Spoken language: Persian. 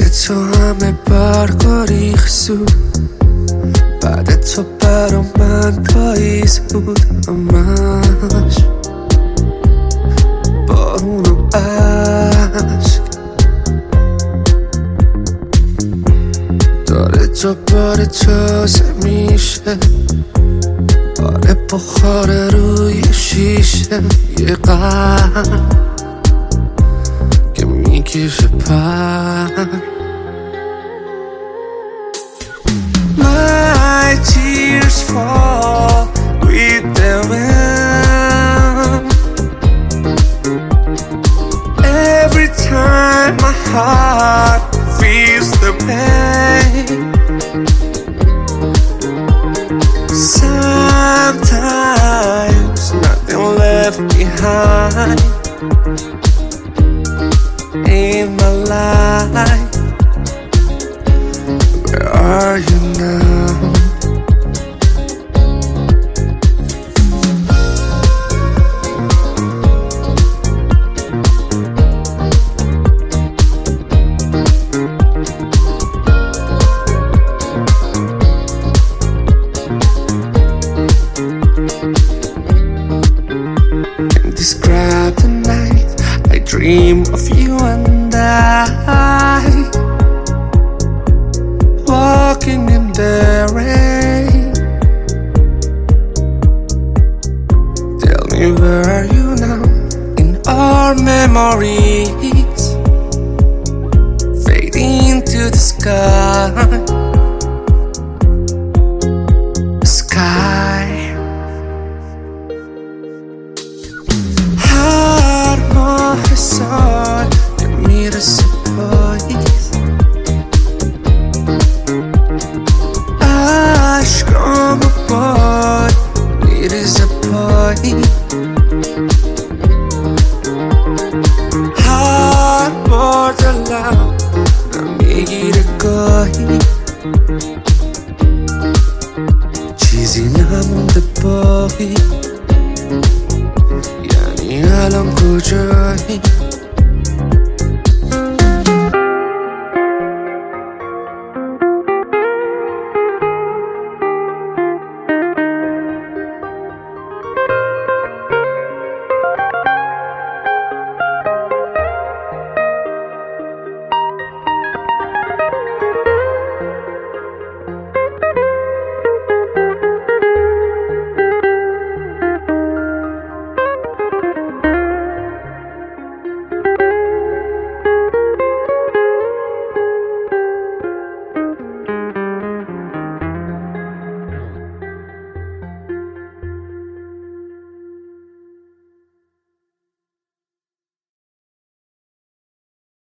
تو همه برگا ریخت بعد تو برا من پاییز بود، همش بارون و عشق داره دوباره تازه میشه. آره بخاره روی شیشه یه قلب که میکشه پر. My tears fall with the wind. Every time my heart feels the pain. Sometimes nothing left behind in my life. Where are you now? Can't describe the night I dream of you and I, walking in the rain. Tell me, where are you now? In our memories, fading to the sky. هر ماه سال که میرسه پاییز، عشقام باد میریزه پایین. هر بار دلم میگیره گاهی، چیزی نمونده باقی. یعنی الان کجایی؟